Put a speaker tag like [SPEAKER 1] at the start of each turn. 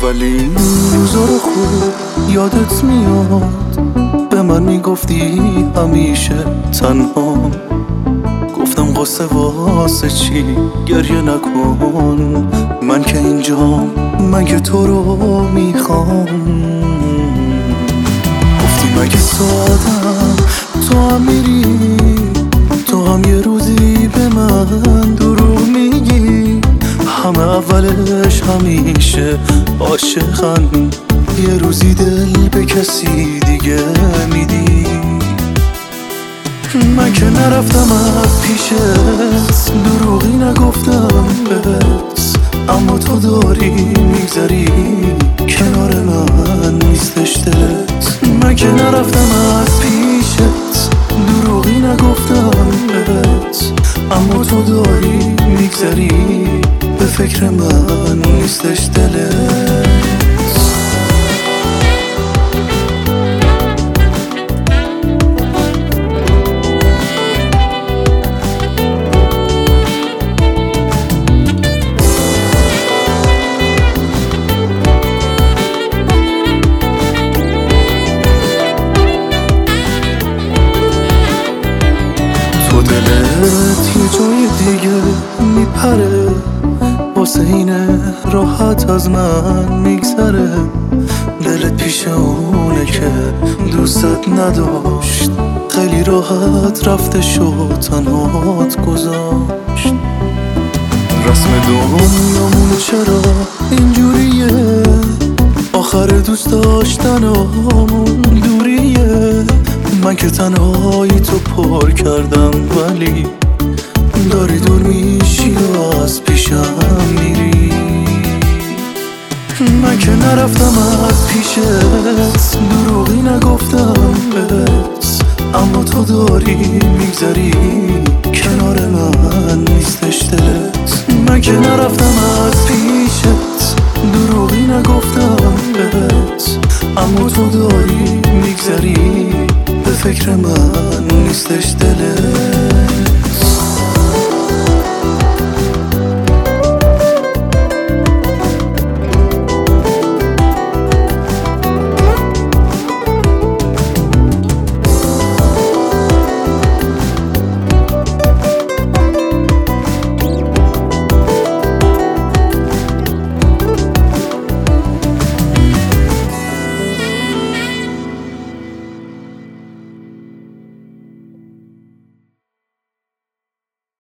[SPEAKER 1] ولی روزا رو خوب یادت میاد، به من میگفتی همیشه تنها. گفتم قصه واسه چی گریه نکن، من که اینجام، من که تو رو میخوام. گفتی مگه سادم، تو هم میری، تو هم یه روزی به من دروغ میگی. همه اولش همیشه عاشقن، یه روزی دل به کسی دیگه میدی. من که نرفتم از پیشت، دروغی نگفتم بهت، اما تو داری میگذری کنار من، نیستش دلت. من که نرفتم از پیشت، دروغی نگفتم بهت، اما تو داری میگذری به فکر من، نیستش دلت. تو دلت یه جای دیگه میپره، واسه اینه راحت از من میگذره. دلت پیش اونه که دوستت نداشت، خیلی راحت رفتش و تنهات گذاشت. رسم دنیامون چرا اینجوریه، آخر دوست داشتنامون دوریه. من که تنهایی تو پر کردم، ولی داری دور میشی و از پیشم میری. من که نرفتم از پیشت، دروغی نگفتم بهت، اما تو داری میگذری کنار من، نیستش دلت. من که نرفتم از پیشت، دروغی نگفتم بهت، اما تو داری میگذری به فکر من، نیستش دلت.